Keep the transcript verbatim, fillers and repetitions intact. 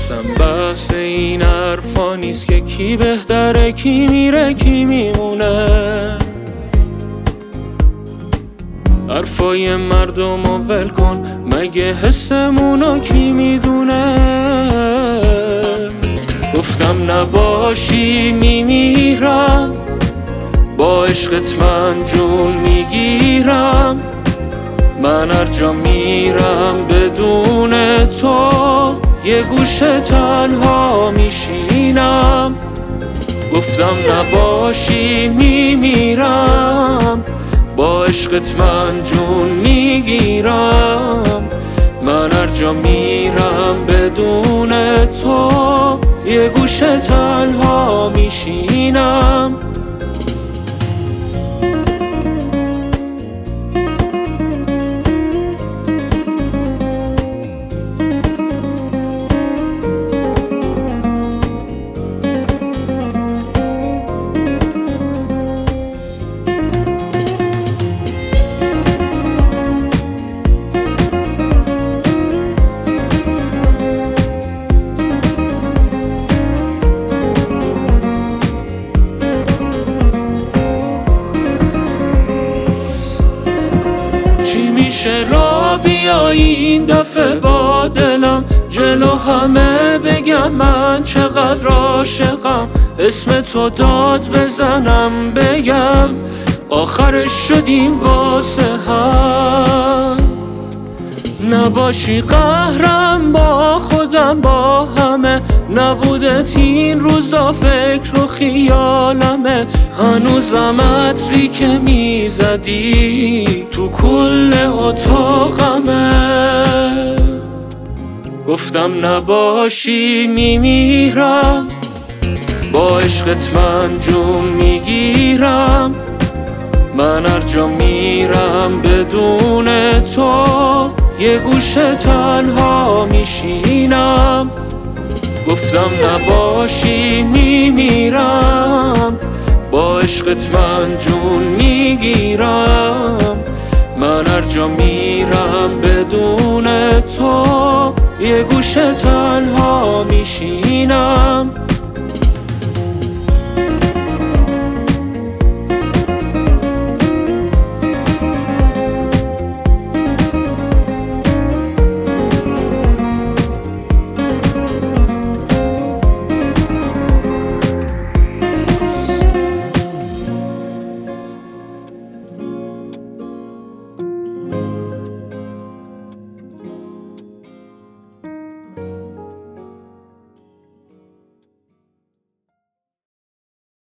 اصلا بحث این حرفا نیست که کی بهتره کی میره کی میمونه. حرفای مردم رو ول کن، مگه حسمونو کی میدونه. گفتم نباشی میمیرم، با عشقت من جون میگیرم. من هر جا میرم بدون تو یه گوشه تنها میشینم. گفتم نباشی میمیرم، با عشقت من جون میگیرم. من هر جا میرم بدون تو یه گوشه تنها میشینم. میشه را بیایی این دفعه با دلم جلو همه بگم من چقدر عاشقم. اسم تو داد بزنم بگم آخرش شدیم واسه هم. نباشی قهرم با خودم با همه، نبودت این روزا فکر و خیالمه. هنوزم عطری که میزدی تو کل اتاقمه. گفتم نباشی میمیرم، با عشقت من جون میگیرم. من هر جا میرم بدون تو یه گوشه تنها میشینم. گفتم نباشی میمیرم، با عشقت من جون میگیرم. من هر جا میرم بدون تو یه گوشه تنها میشینم.